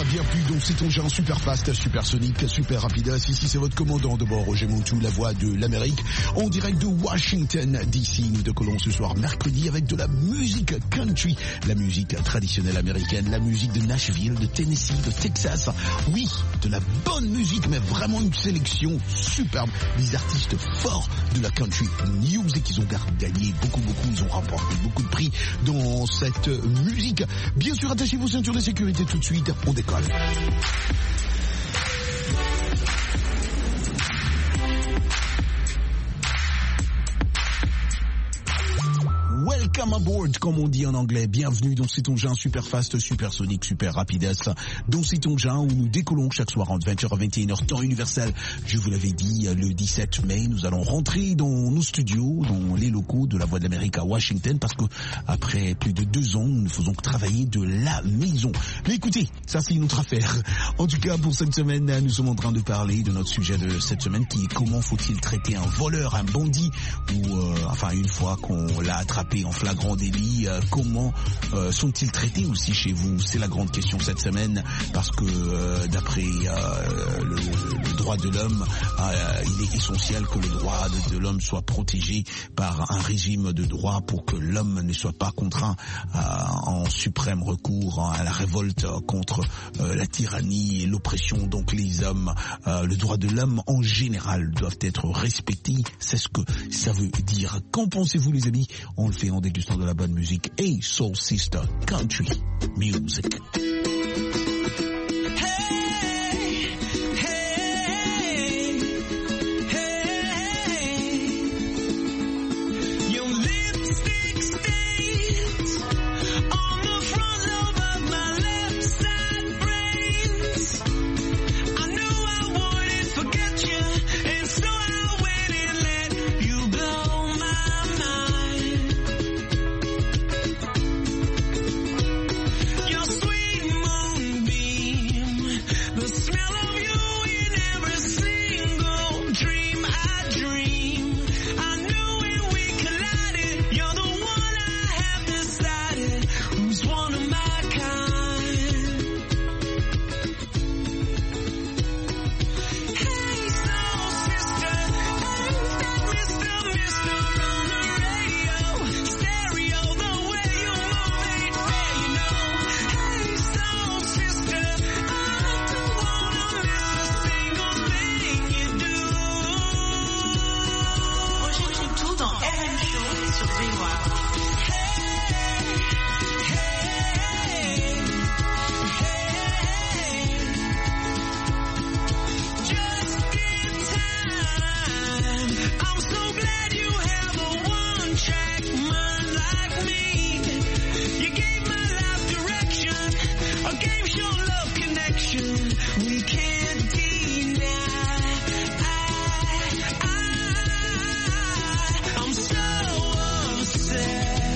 bienvenue donc c'est ton genre super fast, super sonique, super rapide. Ici c'est votre commandant de bord, Roger Moutou, la voix de l'Amérique, en direct de Washington DC. Nous décollons ce soir mercredi avec de la musique country, la musique traditionnelle américaine, la musique de Nashville, de Tennessee, de Texas. Oui, de la bonne musique, mais vraiment une sélection superbe. Des artistes forts de la country music, ils ont gagné beaucoup, ils ont remporté beaucoup de prix dans cette musique. Bien sûr, attachez vos ceintures de sécurité tout de suite, on décolle. Welcome aboard, comme on dit en anglais. Bienvenue dans cet engin super fast, super sonique, super rapides. Dans cet engin où nous décollons chaque soir entre 20h et 21h, temps universel. Je vous l'avais dit, le 17 mai, nous allons rentrer dans nos studios, dans les locaux de la Voix de l'Amérique à Washington, parce que après plus de 2 ans, nous ne faisons que travailler de la maison. Mais écoutez, ça c'est une autre affaire. En tout cas, pour cette semaine, nous sommes en train de parler de notre sujet de cette semaine, qui est comment faut-il traiter un voleur, un bandit, ou une fois qu'on l'a attrapé en flagrant délit, comment sont-ils traités aussi chez vous? C'est la grande question cette semaine, parce que d'après le droit de l'homme, il est essentiel que le droit de l'homme soit protégé par un régime de droit pour que l'homme ne soit pas contraint en suprême recours à la révolte contre la tyrannie et l'oppression. Donc les hommes, le droit de l'homme en général doivent être respectés. C'est ce que ça veut dire. Qu'en pensez-vous les amis? On le fait en dégustant de la bonne musique. Hey Soul Sister Country Music. I'm so upset.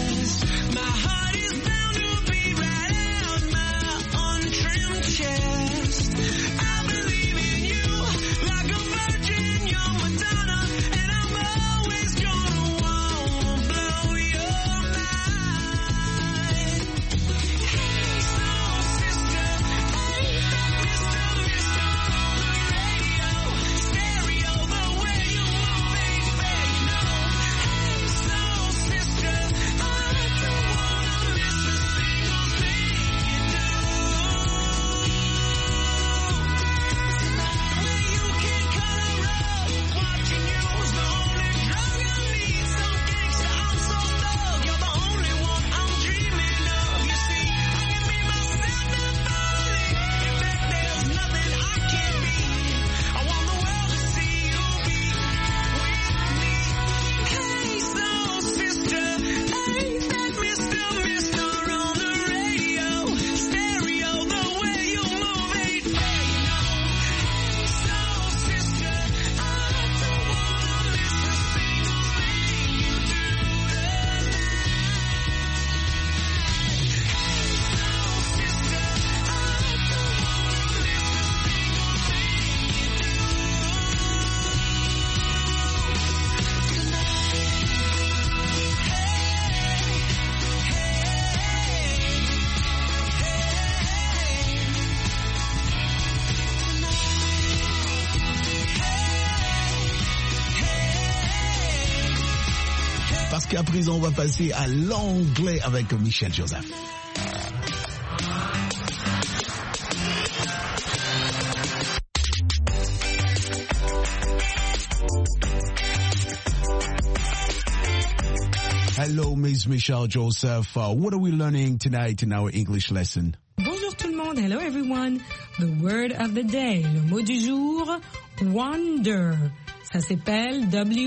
parce qu'à présent, on va passer à l'anglais avec Michel Joseph. Hello, Ms. Michelle Joseph. What are we learning tonight in our English lesson? Bonjour tout le monde. Hello everyone. The word of the day. Le mot du jour, wonder. Ça s'appelle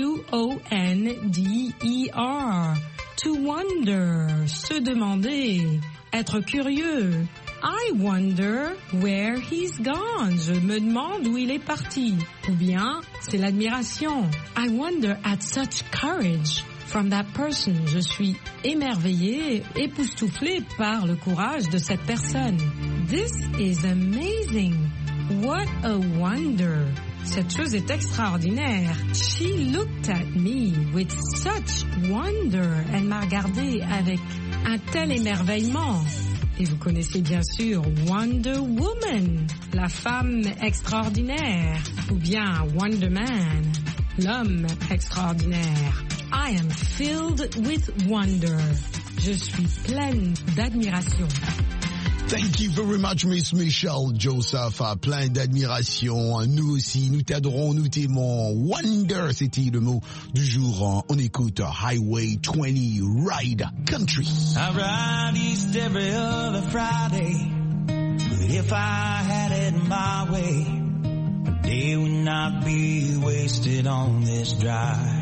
W-O-N-D-E-R. To wonder. Se demander. Être curieux. I wonder where he's gone. Je me demande où il est parti. Ou bien, c'est l'admiration. I wonder at such courage. From that person, je suis émerveillée, époustouflée par le courage de cette personne. This is amazing. What a wonder. Cette chose est extraordinaire. She looked at me with such wonder. Elle m'a regardée avec un tel émerveillement. Et vous connaissez bien sûr Wonder Woman, la femme extraordinaire, ou bien Wonder Man, l'homme extraordinaire. I am filled with wonder. Je suis pleine d'admiration. Thank you very much, Miss Michelle Joseph. Plein d'admiration. Nous aussi, nous t'adorons, nous t'aimons. Wonder, c'était le mot du jour. On écoute Highway 20 Ride Country. I ride east every other Friday, but if I had it my way, a day would not be wasted on this drive.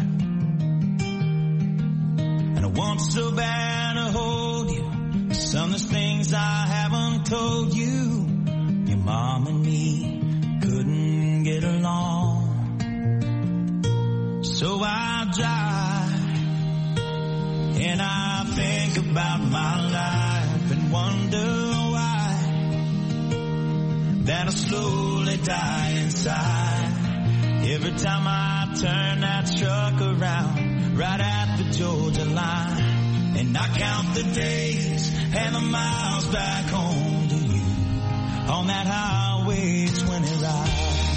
And I want so bad to hold you. Some of the things I haven't told you. Your mom and me couldn't get along. So I drive and I think about my life and wonder why that I slowly die inside. Every time I turn that truck around right at the Georgia line, and I count the days and the miles back home to you on that Highway 20 ride.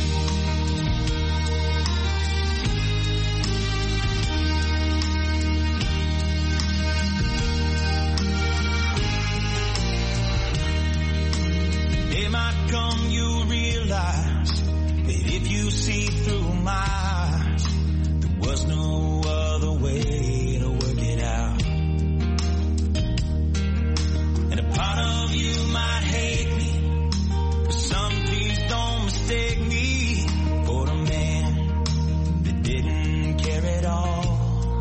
Day might come, you'll realize that if you see through my eyes, there was no other way to work it out. And a part of you might hate me, but some please don't mistake me for a man that didn't care at all.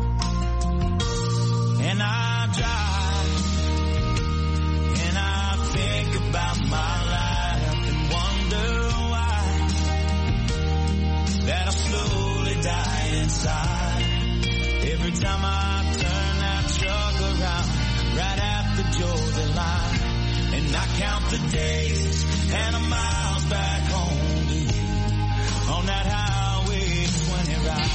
And I drive and I think about my life and wonder why that I slowly die inside. Every time I turn that truck around right at the Georgia line, and I count the days and the miles back home to you on that Highway 20 ride.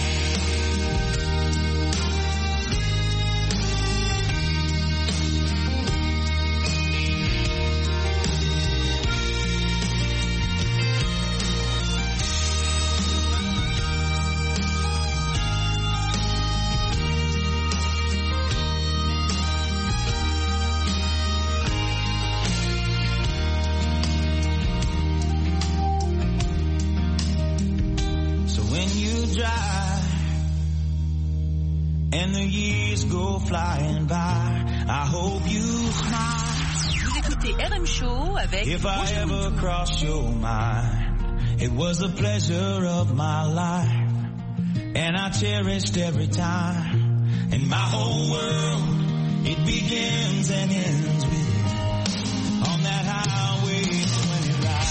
And the years go flying by. I hope you smile. Vous écoutez RM Show avec If I ever cross your mind, it was a pleasure of my life, and I cherished every time. And my whole world, it begins and ends with you on that Highway 20 ride.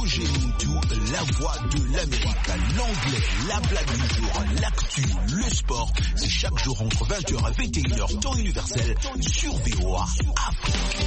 Roger Muntu, la voix de l'Amérique, l'anglais, la blague du jour, l'actu, le sport. C'est chaque jour entre 20h et 21h, temps universel, sur VOA Afrique.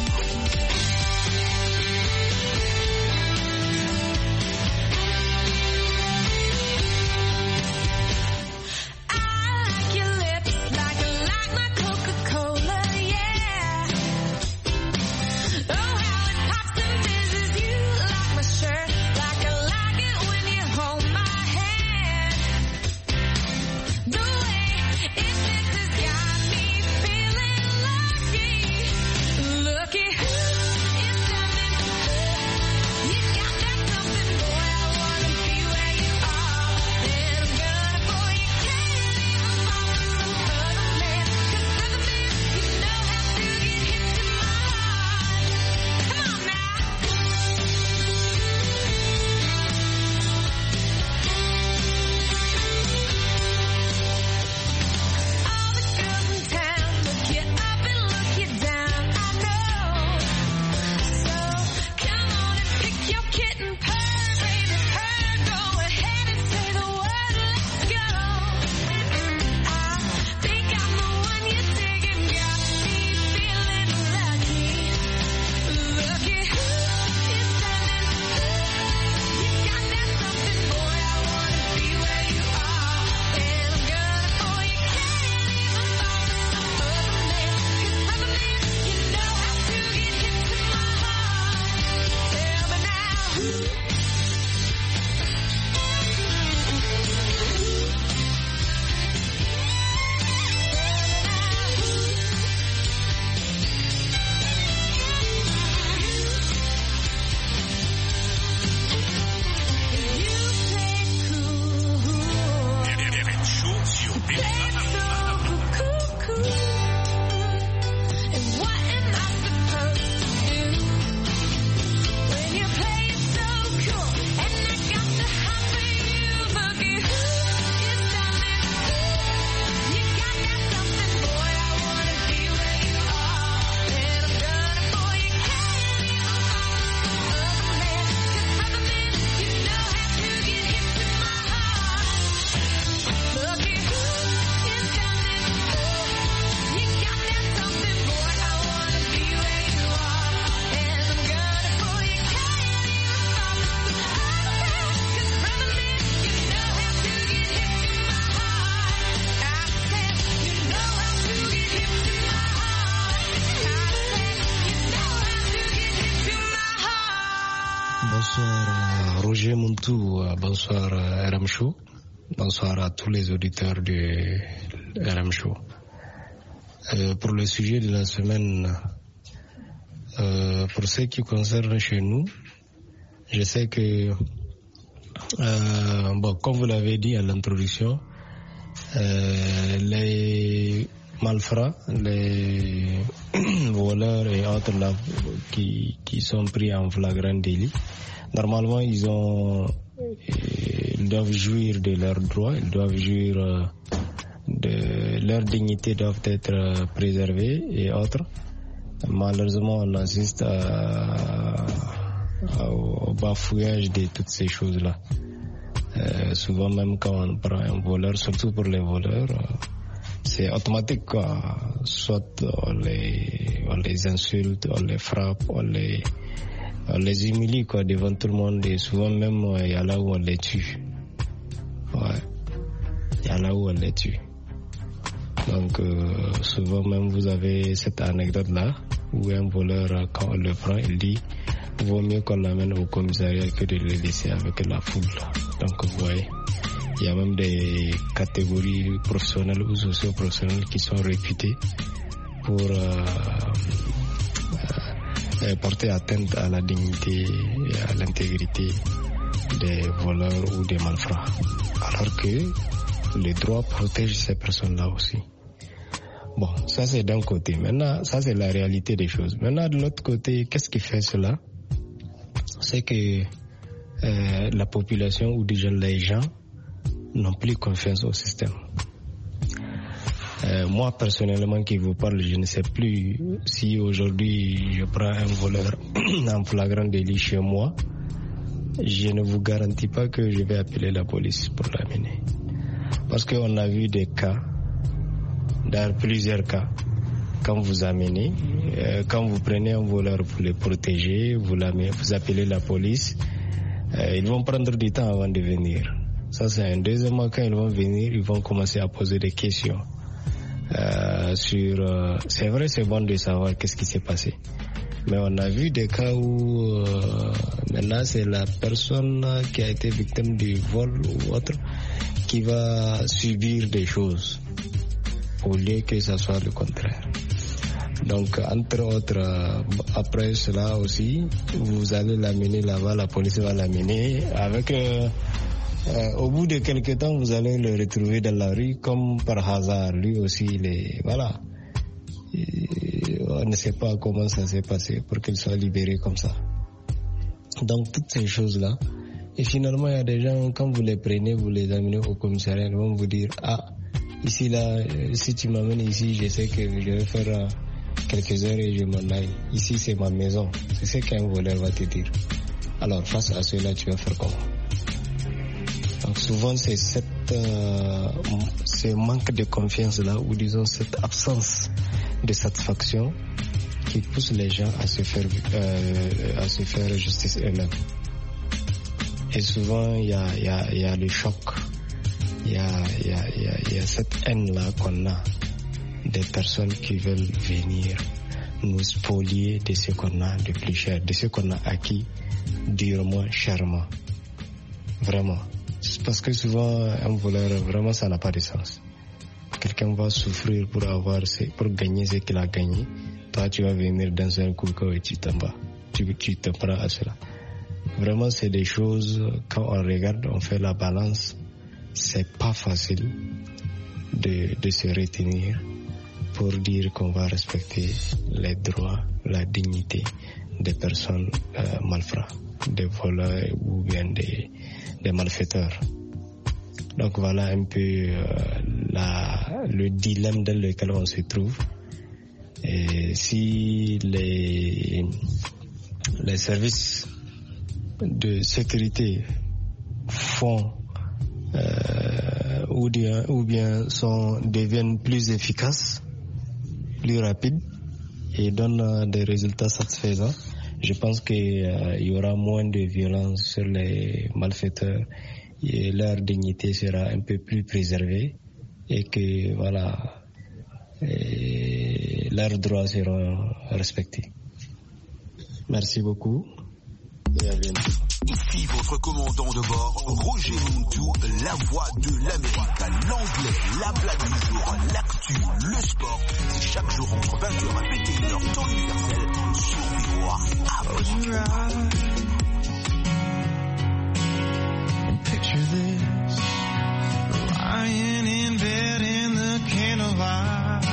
Bonsoir Roger Muntu, bonsoir RM Show, bonsoir à tous les auditeurs de RM Show. Pour le sujet de la semaine, pour ce qui concerne chez nous, je sais que, comme vous l'avez dit à l'introduction, les malfrats, les voleurs et autres là, qui sont pris en flagrant délit, normalement ils doivent jouir de leurs droits, ils doivent jouir de leur dignité, doivent être préservés et autres. Malheureusement, on assiste au bafouillage de toutes ces choses-là. Souvent même quand on prend un voleur, surtout pour les voleurs, c'est automatique quoi. Soit on les insulte, on les frappe, on les humilie quoi devant tout le monde, et souvent même il y a là où on les tue. Ouais, il y a là où on les tue. Donc souvent même vous avez cette anecdote là où un voleur, quand on le prend, il dit vaut mieux qu'on l'amène au commissariat que de le laisser avec la foule. Donc vous voyez, il y a même des catégories professionnelles ou socio-professionnelles qui sont réputées pour porter atteinte à la dignité et à l'intégrité des voleurs ou des malfrats, alors que le droit protège ces personnes-là aussi. Bon, ça c'est d'un côté. Maintenant, ça c'est la réalité des choses. Maintenant, de l'autre côté, qu'est-ce qui fait cela? C'est que la population ou déjà les gens n'ont plus confiance au système. Moi, personnellement, qui vous parle, je ne sais plus si aujourd'hui je prends un voleur en flagrant délit chez moi, je ne vous garantis pas que je vais appeler la police pour l'amener. Parce qu'on a vu des cas, dans plusieurs cas, quand vous amenez, quand vous prenez un voleur pour le protéger, vous appelez la police, ils vont prendre du temps avant de venir. Ça c'est un. Deuxièmement, quand ils vont venir, ils vont commencer à poser des questions c'est vrai, c'est bon de savoir qu'est-ce qui s'est passé. Mais on a vu des cas où maintenant c'est la personne qui a été victime du vol ou autre qui va subir des choses au lieu que ça soit le contraire. Donc entre autres, après cela aussi, vous allez l'amener là-bas, la police va l'amener avec... au bout de quelques temps, vous allez le retrouver dans la rue comme par hasard. Lui aussi, voilà. On ne sait pas comment ça s'est passé pour qu'il soit libéré comme ça. Donc toutes ces choses-là. Et finalement, il y a des gens, quand vous les prenez, vous les amenez au commissariat, ils vont vous dire, ici là, si tu m'amènes ici, je sais que je vais faire quelques heures et je m'en aille. Ici, c'est ma maison. C'est ce qu'un voleur va te dire. Alors face à cela, tu vas faire comment? Donc souvent, c'est ce manque de confiance-là, ou disons cette absence de satisfaction qui pousse les gens à se faire justice eux-mêmes. Et souvent, il y a le choc, il y a cette haine-là qu'on a des personnes qui veulent venir nous spolier de ce qu'on a de plus cher, de ce qu'on a acquis durement, chèrement. Vraiment. Parce que souvent, un voleur, vraiment, ça n'a pas de sens. Quelqu'un va souffrir pour gagner ce qu'il a gagné. Toi, tu vas venir dans un coup et tu t'en vas. Tu te prends à cela. Vraiment, c'est des choses, quand on regarde, on fait la balance. C'est pas facile de se retenir pour dire qu'on va respecter les droits, la dignité des personnes malfrats, des voleurs ou bien des malfaiteurs. Donc voilà un peu le dilemme dans lequel on se trouve. Et si les services de sécurité font ou bien deviennent plus efficaces, plus rapides et donnent des résultats satisfaisants, je pense qu'il y aura moins de violence sur les malfaiteurs et leur dignité sera un peu plus préservée et que voilà, leurs droits seront respectés. Merci beaucoup et à bientôt. Ici votre commandant de bord, Roger Montou, la voix de l'Amérique, l'anglais, la blague du jour, l'actu, le sport. C'est chaque jour entre 20h et 21h, temps universel, sur VOA. Picture this, lying in bed in the candlelight.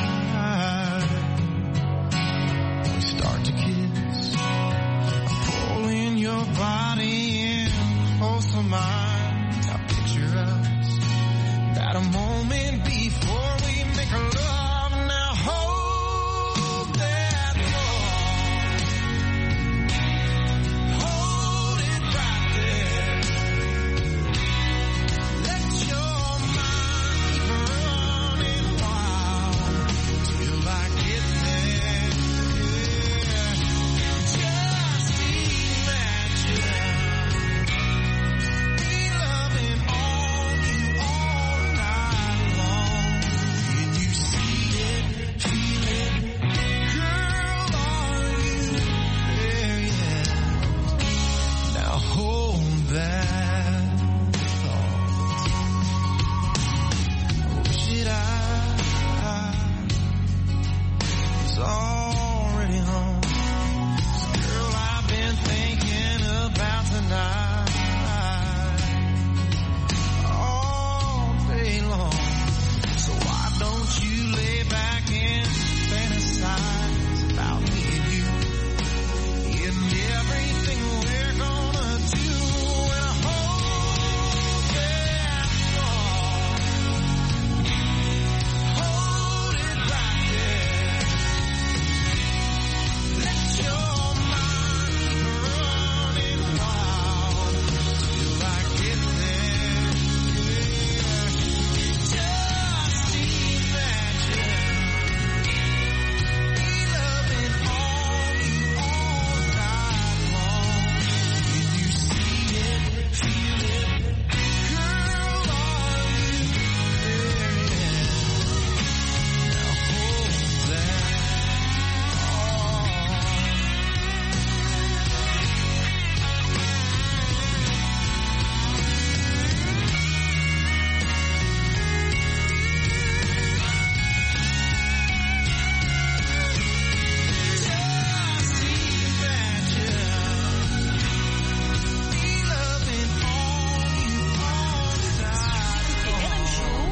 We start to kiss, pulling your body in close to mine. Now picture us, at a moment before we make love. Now hold that thought, hold it right there.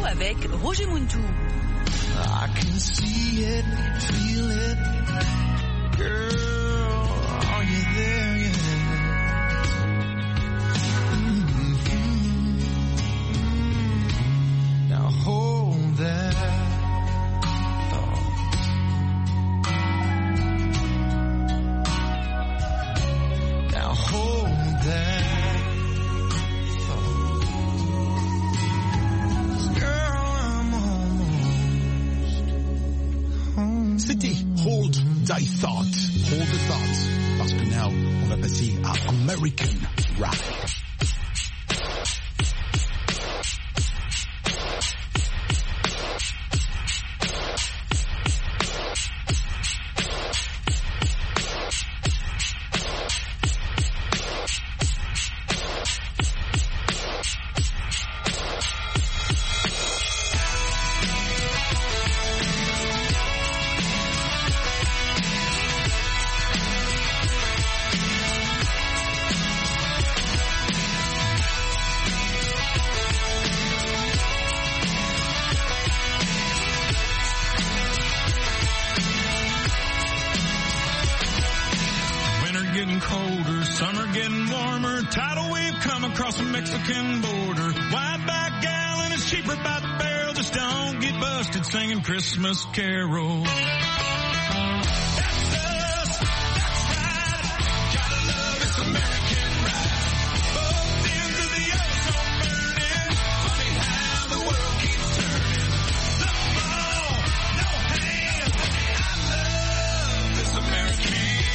avec Roger Muntu. I can see it, feel it, girl, are you there yet? Now hold that thought. Now hold that. C'était Hold Thy Thought, Hold the Thought, parce que now, on va passer à American Rap. Colder, summer getting warmer, tidal wave come across the Mexican border. Wide back gallon is cheaper by the barrel, just don't get busted singing Christmas carols. That's us, that's right, gotta love this American ride. Both ends of the ozone burning, funny how the world keeps turning. The ball, no hand, I love this American.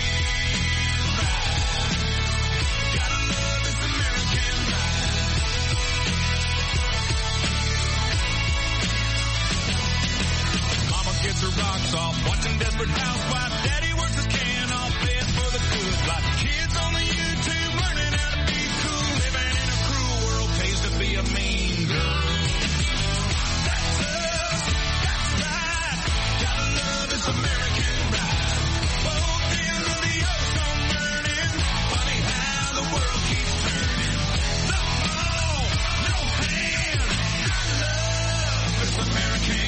Rocks off, watching Desperate Housewives. Daddy works his can off, paying for the good life. Kids on the YouTube learning how to be cool. Living in a cruel world pays to be a mean girl. That's us, that's right. Gotta love this American ride. Both ends of the ozone burning. Funny how the world keeps turning. The ball, no hand. I love this American.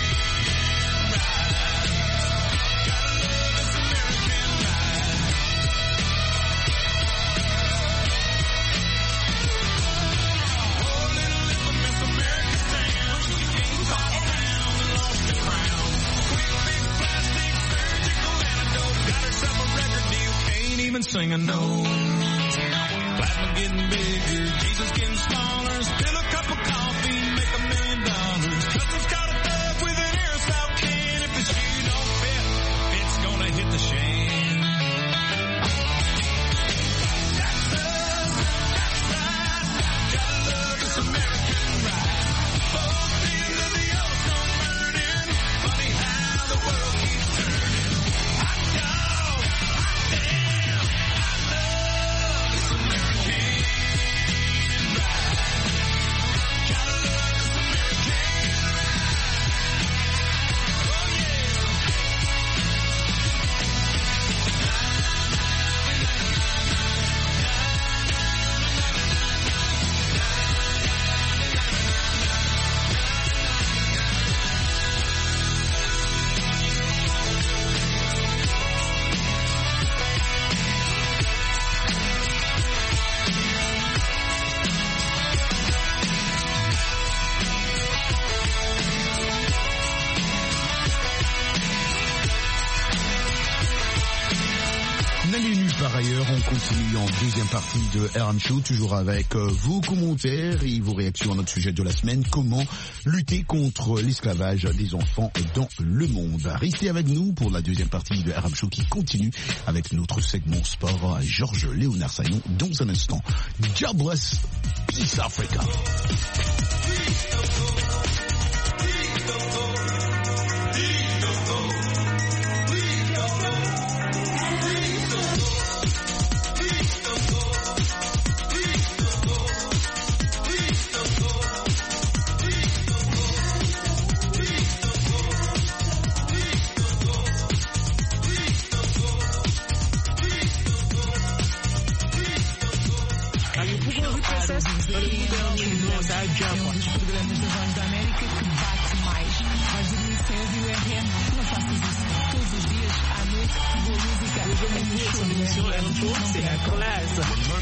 Sing a note. Platinum getting bigger, Jesus getting smaller. Spill a cup of coffee, make $1 million. Cousin's got a thug with an aerosol can. If the shoe don't fit, it's gonna hit the shan. That's us, that's right. Gotta love this American ride. Both ends of the ozone burning. Funny how the world keeps turning. Hot dog, hot damn. Par ailleurs, on continue en deuxième partie de RM Show, toujours avec vos commentaires et vos réactions à notre sujet de la semaine. Comment lutter contre l'esclavage des enfants dans le monde? Restez avec nous pour la deuxième partie de RM Show qui continue avec notre segment sport. Georges Léonard Saillon dans un instant. God bless, Peace Africa. Jaffa. C'est la classe.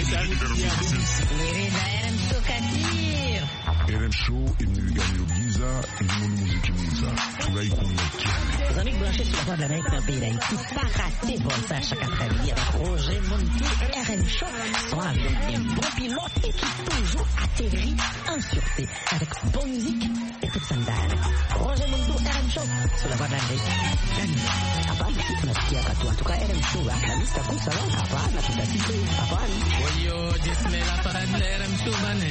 RM Show imeniganyo giza imoni muziki mwiza tunaikumbatiana. Les amis branchés sur la voie de l'Amérique dans le pays d'Haïti, pas raté bon ça chaque après-midi avec Roger Montou et RM Show sont avec un bon pilote et qui toujours atterrit en sûreté avec bonne musique et toute sandale. Roger Montou, RM Show sur la voie de l'Amérique. Hapana, tunasikia katu. En tout cas, RM Show, la lista kuu salon, hapana, tutasikia, hapana. Oyo, jismela para RM Show bane.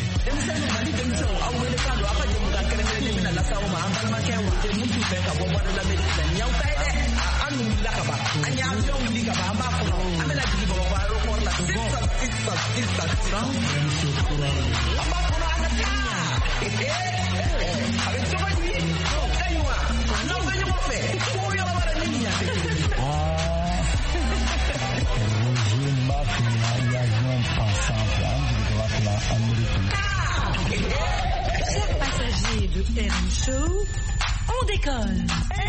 Chers passagers de RM Show, on décolle.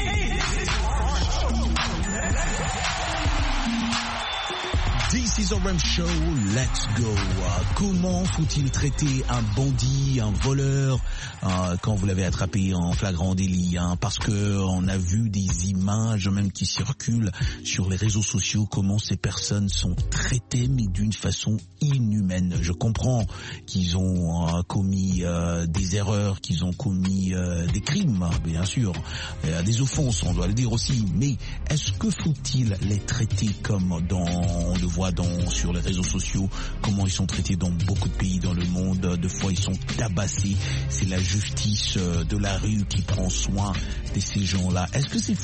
This is RM Show, let's go. Comment faut-il traiter un bandit, un voleur, quand vous l'avez attrapé en flagrant délit, parce que on a vu des images même qui circulent sur les réseaux sociaux, comment ces personnes sont traitées, mais d'une façon inhumaine. Je comprends qu'ils ont commis des erreurs, qu'ils ont commis des crimes, bien sûr, des offenses, on doit le dire aussi, mais est-ce que faut-il les traiter comme on le voit sur les réseaux sociaux, comment ils sont traités dans beaucoup de pays dans le monde, de fois ils sont tabassés, c'est la justice de la rue qui prend soin de ces gens-là. Est-ce qu'il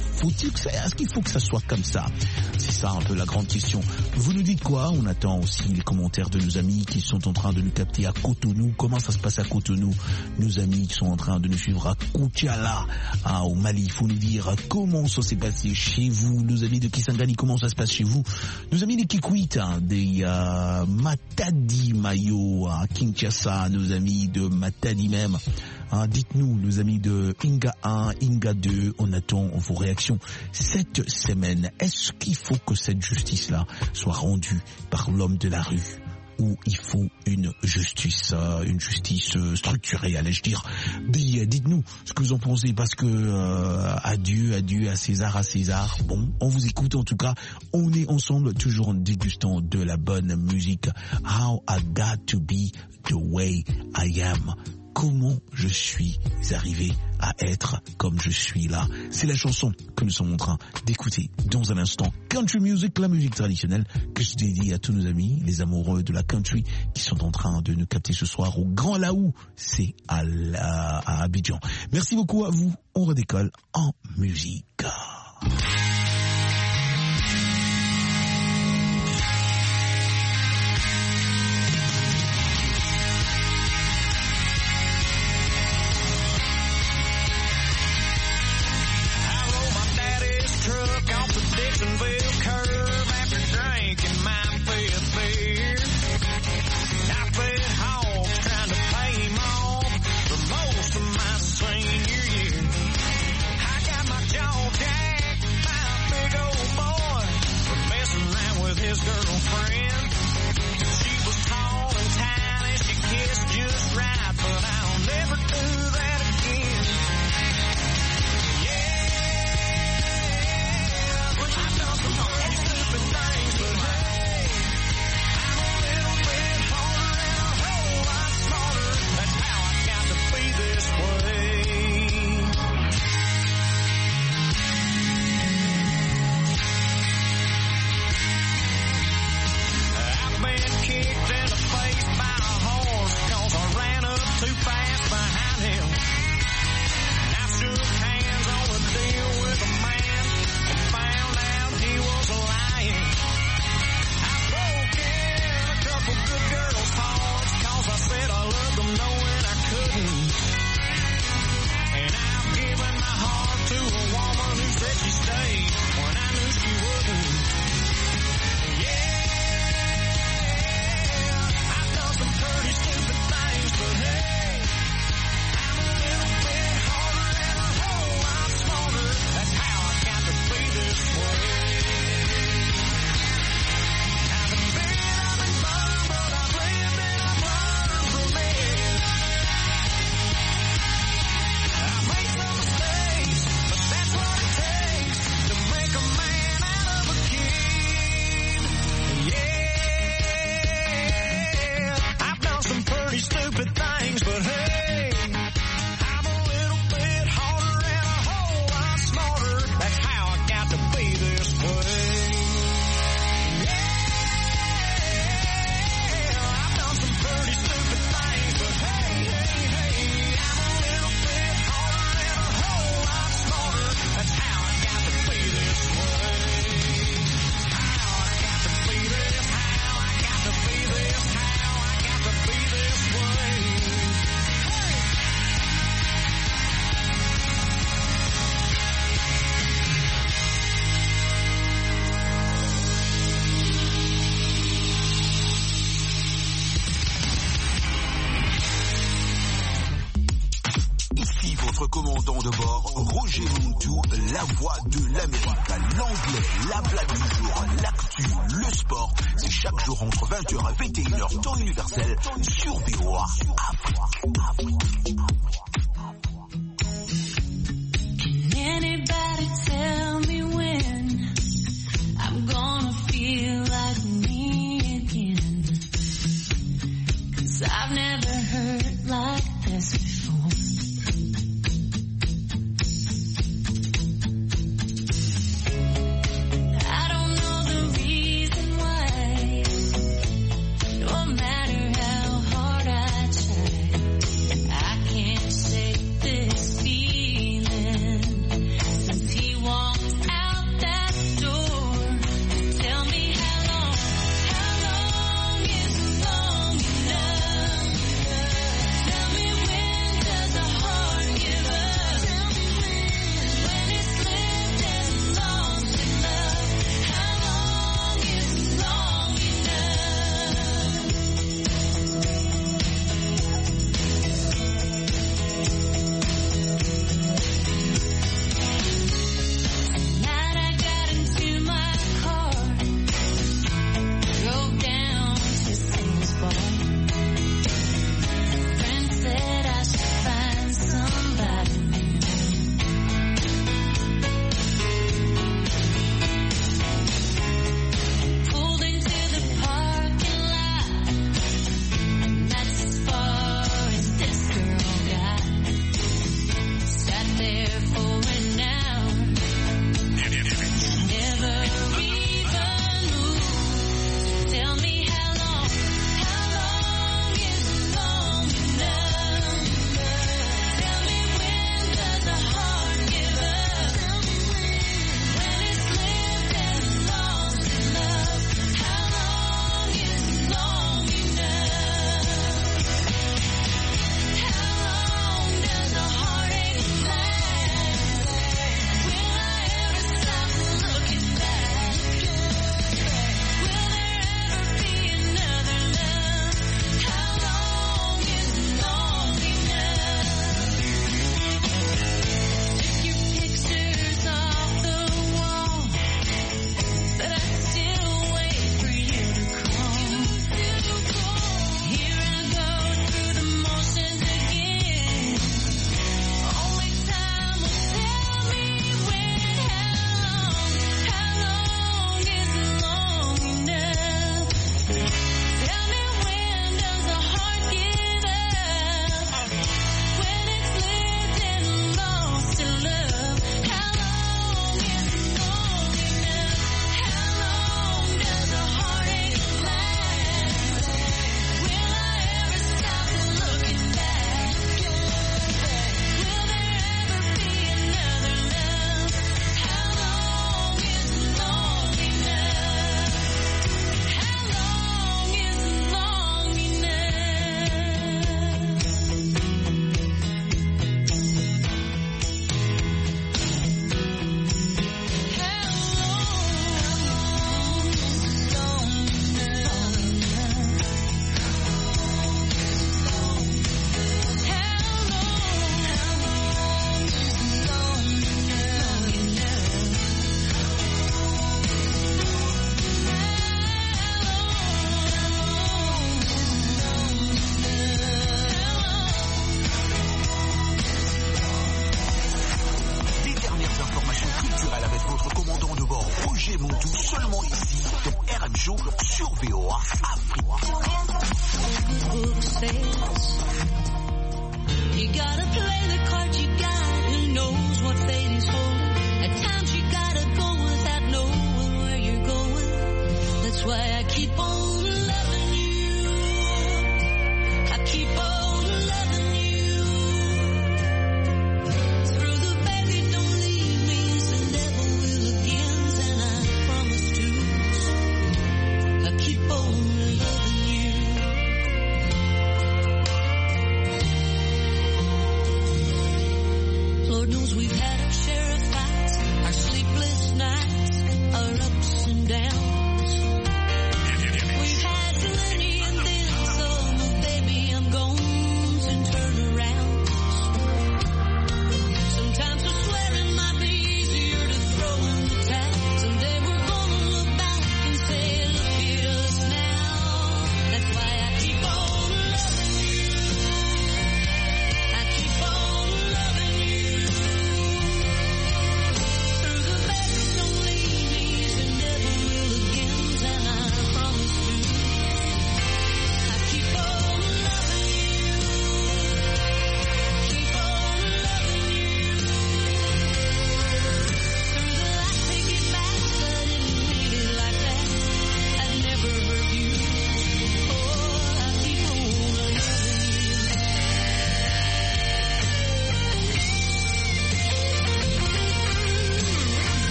faut que ça soit comme ça? C'est ça un peu la grande question. Vous nous dites quoi? On attend aussi les commentaires de nos amis qui sont en train de nous capter à Cotonou. Comment ça se passe à Cotonou? Nos amis qui sont en train de nous suivre à Koutiala, au Mali. Il faut nous dire comment ça s'est passé chez vous. Nos amis de Kisangani, comment ça se passe chez vous? Nos amis de Kikwit, des Matadi Mayo à Kinshasa, nos amis de Matadi même. Dites-nous, nos amis de Inga 1, Inga 2, on attend vos réactions cette semaine. Est-ce qu'il faut que cette justice-là soit rendue par l'homme de la rue? Ou il faut une justice structurée, allais-je dire. Dites-nous ce que vous en pensez, parce que adieu à César. Bon, on vous écoute en tout cas. On est ensemble, toujours en dégustant de la bonne musique. How I got to be the way I am. Comment je suis arrivé à être comme je suis là. C'est la chanson que nous sommes en train d'écouter dans un instant. Country music, la musique traditionnelle que je dédie à tous nos amis, les amoureux de la country qui sont en train de nous capter ce soir au Grand Laou. C'est à Abidjan. Merci beaucoup à vous. On redécolle en musique. Dixonville curve after drinking my fifth beer. I played hogs trying to pay him off for most of my senior year. I got my jaw votre commandant de bord, Roger Montou, la voix de l'Amérique. L'anglais, la blague du jour, l'actu, le sport, c'est chaque jour entre 20h et 21h, temps universel, sur VOA Afrique. Anybody tell me when I'm gonna feel like me again? 'Cause I've never hurt like this before. I don't know the reason why. No matter how hard I try, I can't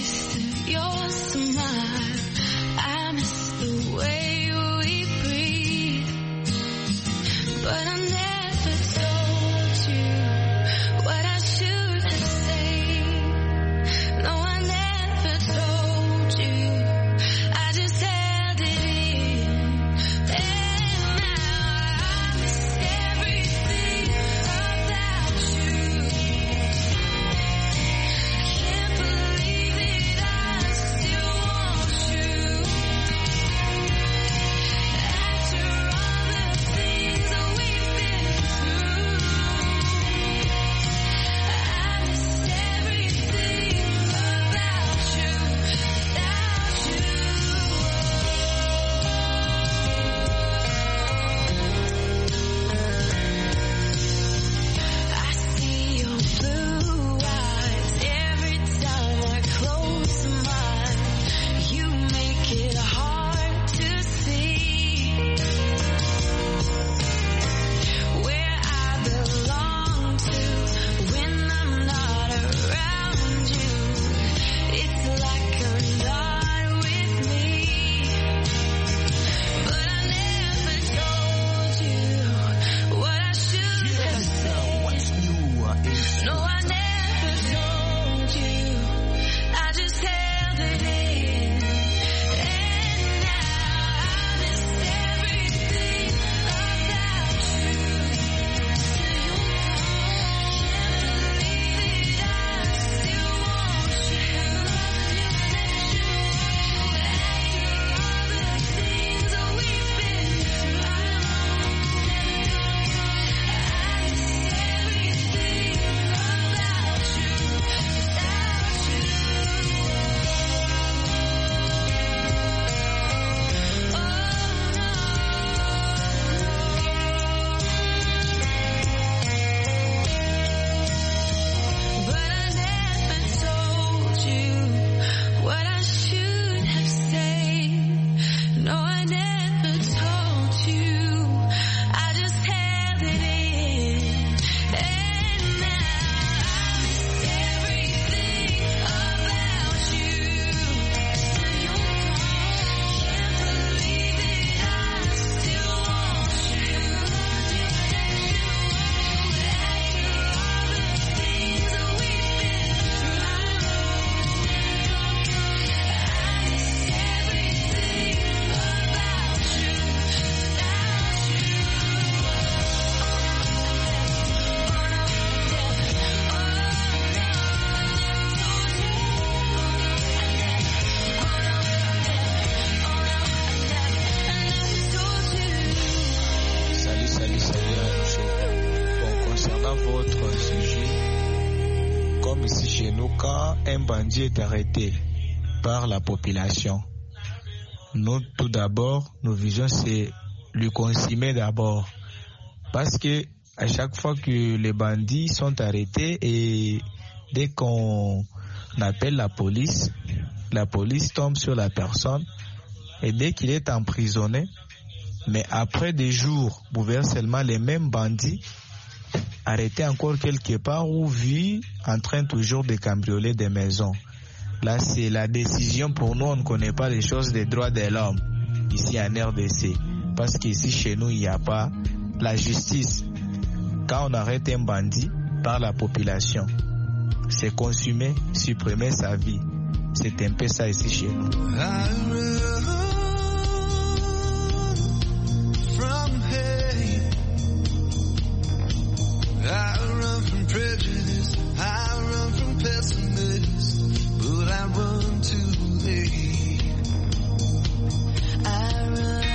taste of your smile. I miss the way we breathe. But I never told you what I should have said. No, I never told you. I just held it in. And now I miss everything about you. Can't believe that I still want you. After all the things that we've been through, I miss everything about you, without you. I see your blue eyes every time I close mine. You make it hard to see where I belong to when I'm not around you. It's like you're not with me. But I never told you what I should have said. What's new? No, I never told you. I just held it in. And now I miss everything about you. Till you're gone, can't believe that I still want you. After all the things that we've been through, I miss everything about you, without you. But I never told you what I should have said. No, I never told you. I just held it in. And now I miss everything about you. Till you're gone, can't believe that I still want you. After all the things that we've been through, I miss everything about you, without Salut, Bon, concernant votre sujet, comme ici chez nous, quand un bandit est arrêté par la population, nous, tout d'abord, nos visions, c'est lui consigner d'abord. Parce que à chaque fois que les bandits sont arrêtés et dès qu'on appelle la police tombe sur la personne et dès qu'il est emprisonné, mais après des jours, vous verrez seulement les mêmes bandits arrêtés encore quelque part ou vus en train toujours de cambrioler des maisons. Là, c'est la décision pour nous. On ne connaît pas les choses des droits de l'homme ici en RDC. Parce qu'ici, chez nous, il n'y a pas la justice. Quand on arrête un bandit par la population, c'est consumer, supprimer sa vie. C'est un peu ça ici chez nous. From hate, I run from prejudice, I run from pessimists, but I run too late. I run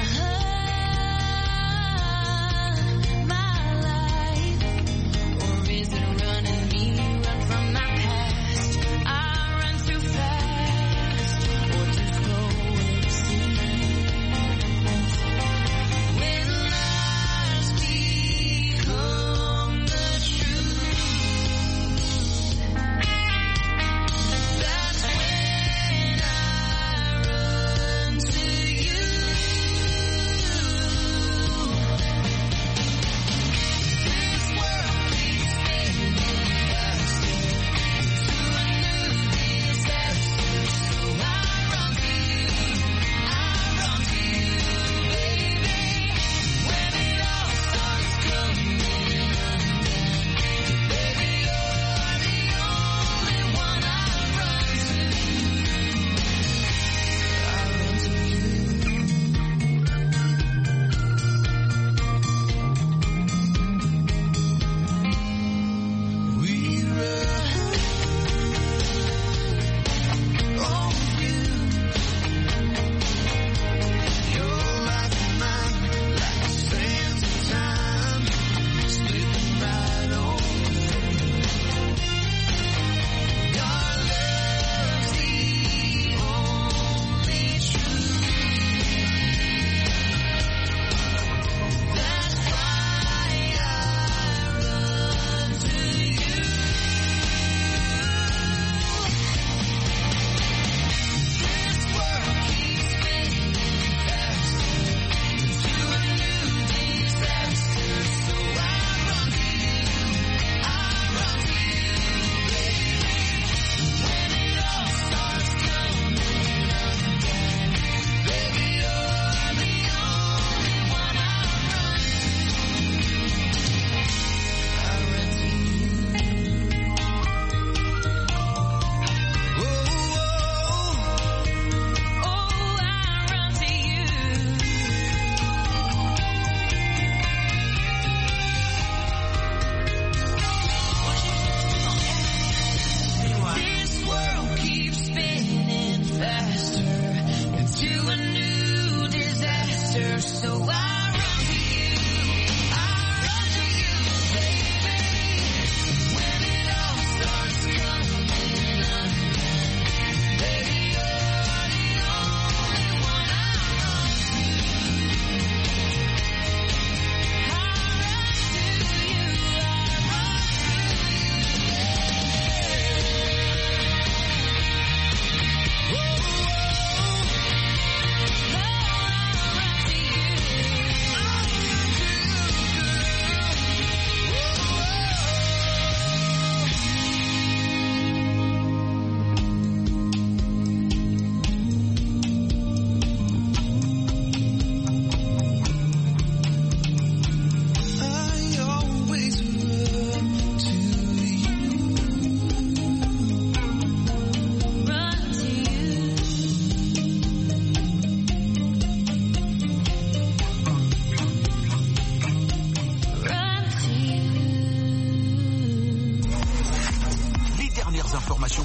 my life, or is it running me? Run from my past. I run too fast, or too slow to see. When lies become the truth, that's when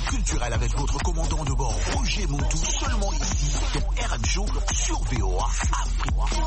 culturel avec votre commandant de bord Roger Montou, seulement ici dans RM Show sur VOA Afrique.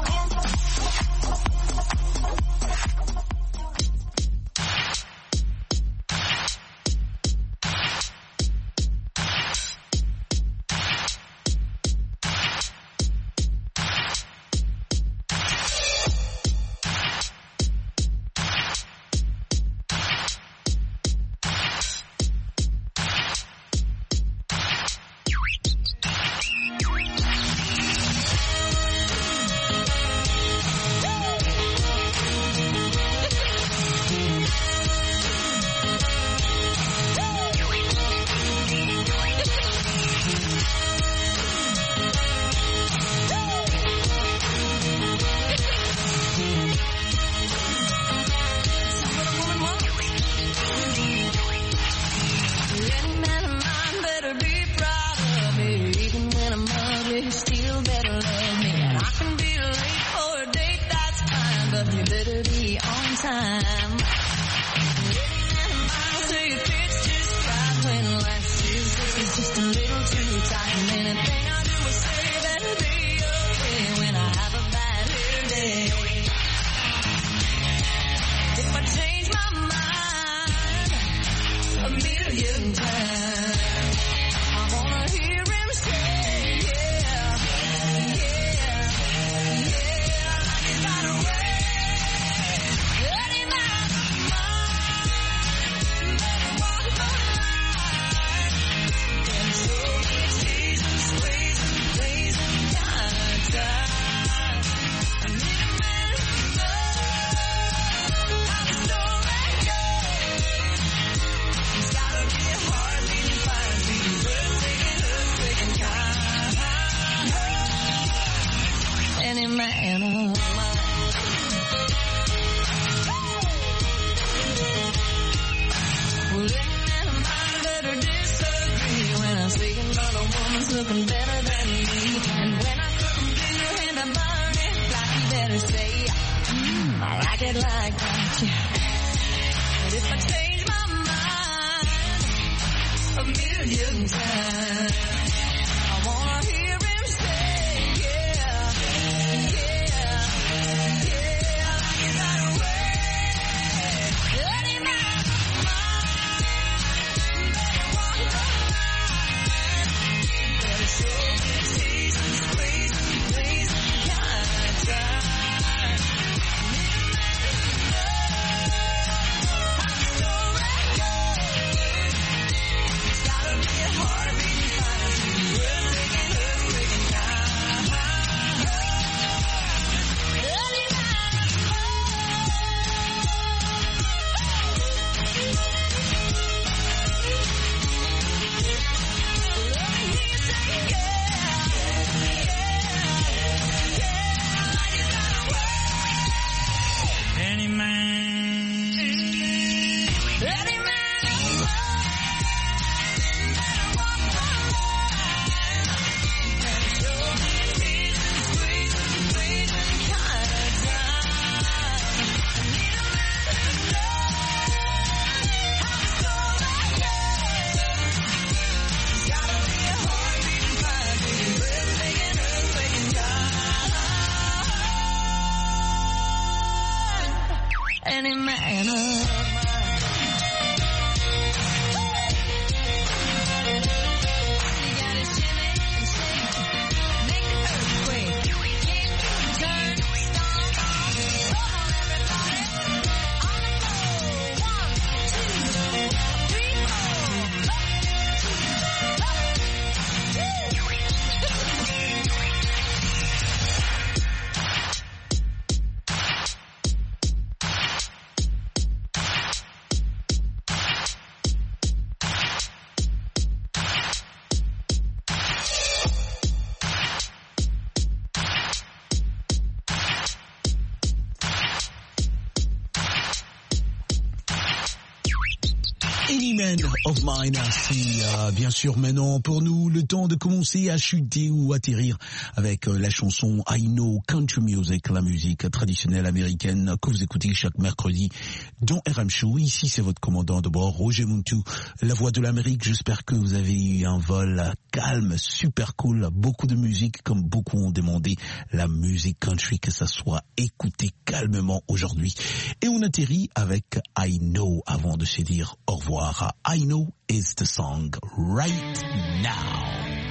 Woman of Mine, c'est bien sûr maintenant pour nous le temps de commencer à chuter ou atterrir avec la chanson I Know Country Music, la musique traditionnelle américaine que vous écoutez chaque mercredi dans RM Show. Ici c'est votre commandant de bord, Roger Muntu, la voix de l'Amérique. J'espère que vous avez eu un vol calme, super cool, beaucoup de musique comme beaucoup ont demandé la musique country, que ça soit écouté calmement aujourd'hui. Et on atterrit avec I Know avant de se dire au revoir. I Know is the song right now.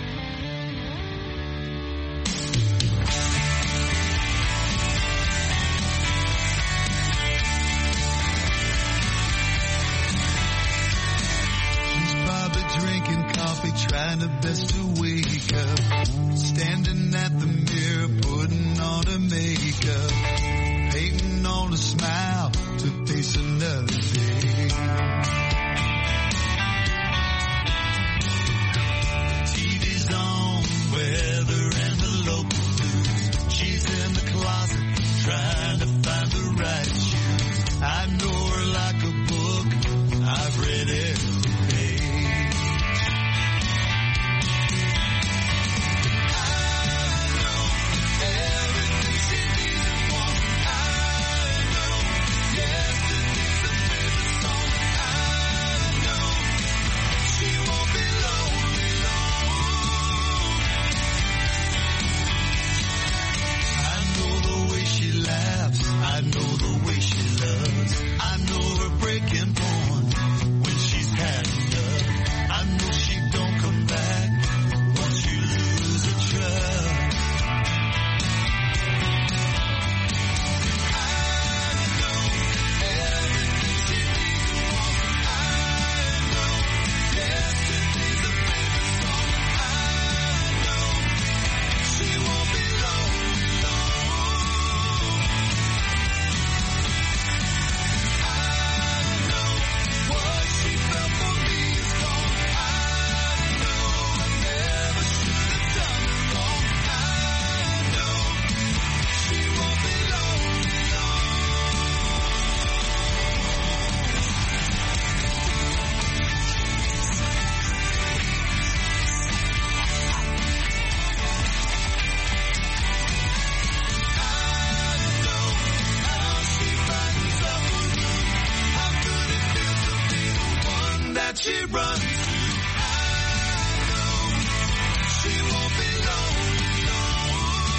Drinking coffee, trying her best to wake up. Standing at the mirror, putting on her makeup. Painting on a smile to face another day. TV's on, weather and the local news. She's in the closet, trying to find the right shoes. I know her like a book, I've read it. I know the way she loves. I know her breaking point when she's had enough. I know she don't come back once you lose her trust. I know everything she needs and wants. I know yesterday's a favorite song. I know she won't be lonely long. She runs to. I know she won't be lonely long.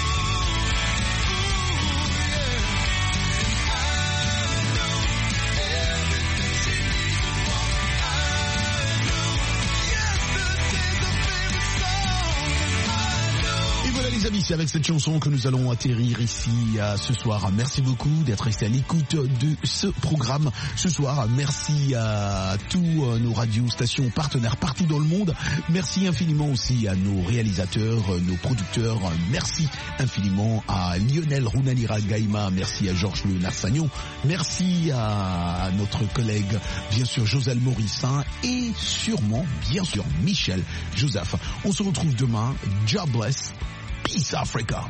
Ooh, yeah. I know everything she needs and wants. I know yesterday's a favorite song. I know. Et voilà les amis, c'est avec cette chanson que nous allons atterrir ici ce soir. Merci beaucoup d'être resté à l'écoute de ce programme ce soir. Merci à tous nos radiostations partenaires partout dans le monde. Merci infiniment aussi à nos réalisateurs, nos producteurs. Merci infiniment à Lionel Runalira Gaïma. Merci à Georges Le Nassagnon. Merci à notre collègue, bien sûr, Joselle Morissin et sûrement, bien sûr, Michel Joseph. On se retrouve demain. God bless. Peace Africa.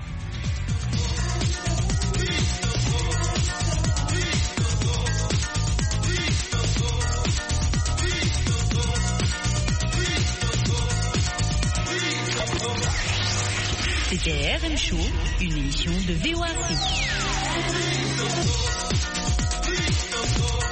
C'était RM Show, une émission de VOA Afrique.